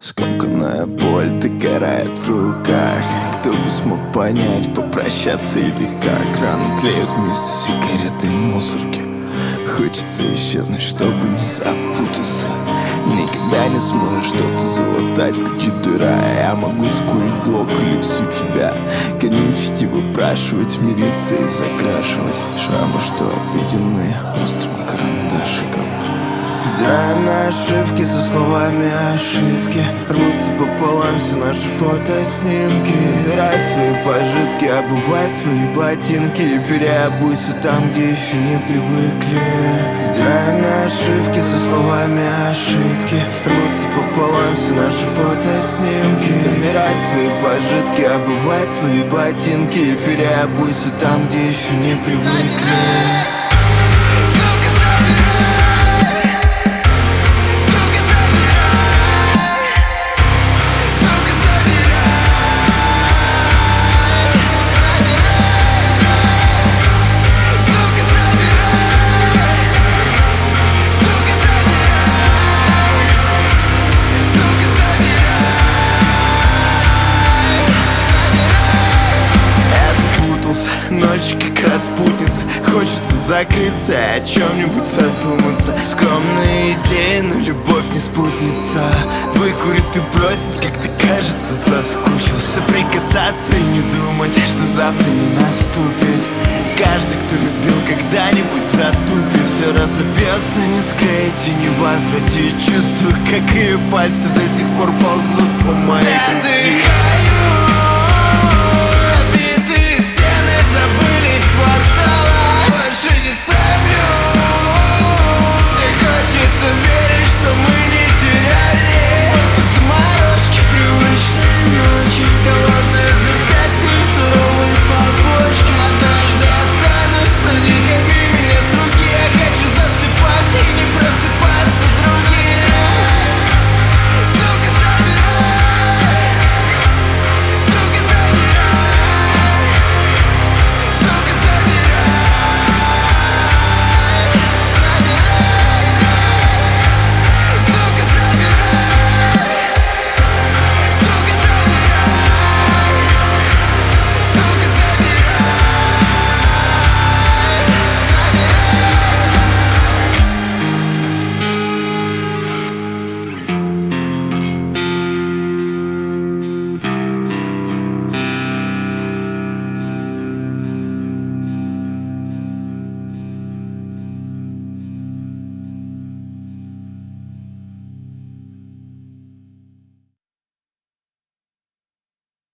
Скомканная боль догорает в руках. Кто бы смог понять, попрощаться или как? Раны тлеют вместе с сигаретой и мусорки. Хочется исчезнуть, чтобы не запутаться. Никогда не сможешь что-то залатать, в груди дыра. Я могу скурить блок или всю тебя, конючить и выпрашивать, мириться и закрашивать шрамы, что обведены острым карандашиком. Стираем на ошибки за словами ошибки. Рвутся пополам все наши фотоснимки. Забирай свои пожитки, обувай свои ботинки и переобуйся там, где еще не привыкли. Стираем на ошибки за словами ошибки. Рвутся пополам все наши фотоснимки. Забирай свои пожитки, обувай свои ботинки и переобуйся там, где еще не привыкли. Ночь как распутница, хочется закрыться и о чем-нибудь задуматься. Скромные идеи, но любовь не спутница. Выкурит и бросит, как ты, кажется, соскучился. Прикасаться и не думать, что завтра не наступит. Каждый, кто любил, когда-нибудь затупит. Все разобьется, не склеить и не возвратить чувства, как ее пальцы до сих пор ползут по моей груди.